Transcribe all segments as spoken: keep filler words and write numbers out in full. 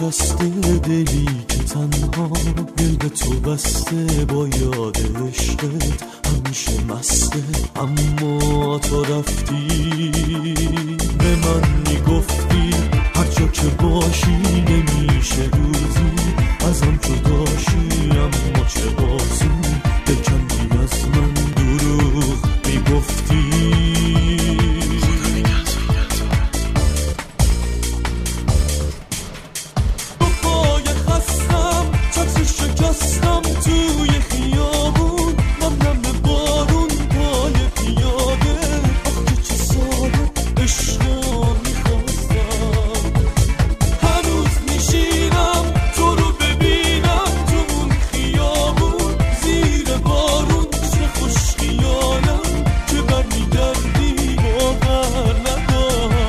نشسته دلی که تنها دل به تو بسته، با یاد عشقت همیشه مسته. اما تو رفتی، به من میگفتی هر جا که باشی نمیشه روزی ازم جداشی. اما چه بازی بکندی از من دروغ میگفتی. شکستم توی خیابون، نم نم بارون پای پیاده. آخه چه ساده عشقا میخواستم. هنوز میشینم تو رو ببینم تو اون خیابون، زیر بارون چه خوش خیالم که برمیگردی باور ندارم.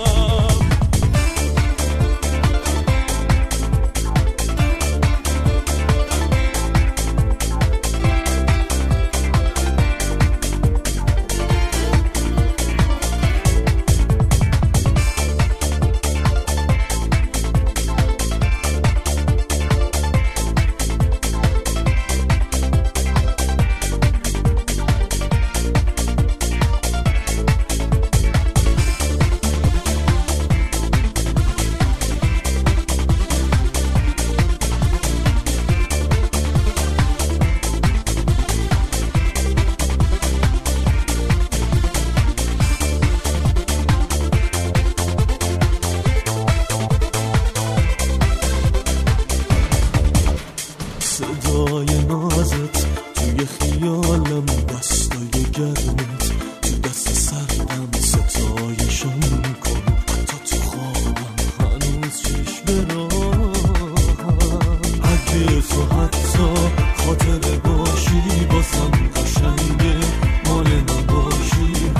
صدای نازت توی خیالم، دستای گرمت تو دست سردم، ستایشم کن حتی تو خوابم هنوز چشم راهم. اگه تو حتی خاطره باشی بازم قشنگه، مال نباشی